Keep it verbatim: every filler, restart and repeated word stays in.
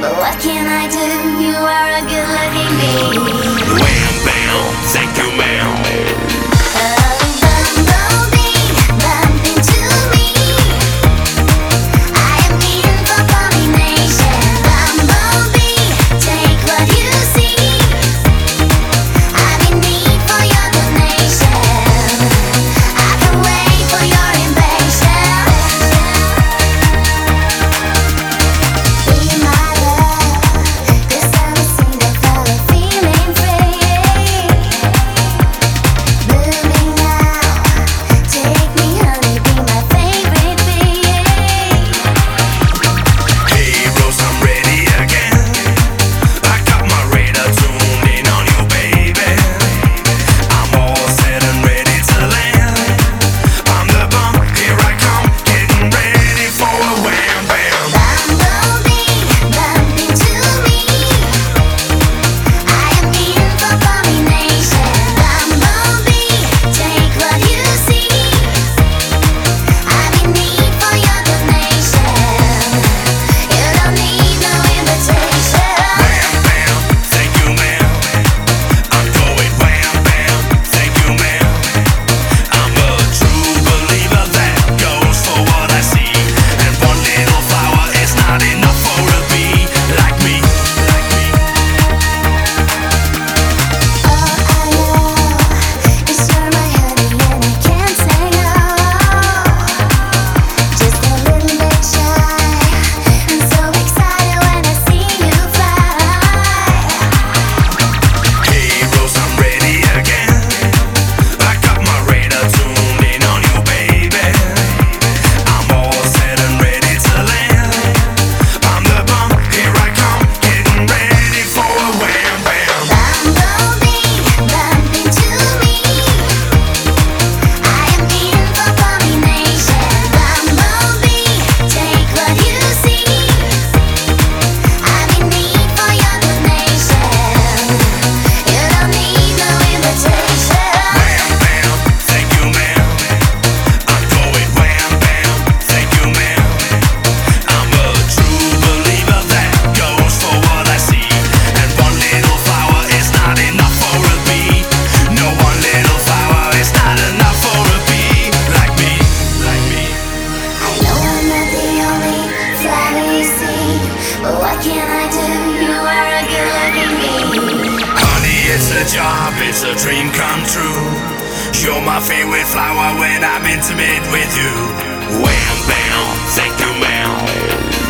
But what can I do? You are a good-looking bee. Wham bam, thank you ma'am. But what can I do? You are a good-looking bee. Honey, it's a job, it's a dream come true. You're my favorite flower when I'm intimate with you. Wham bam, thank you ma'am.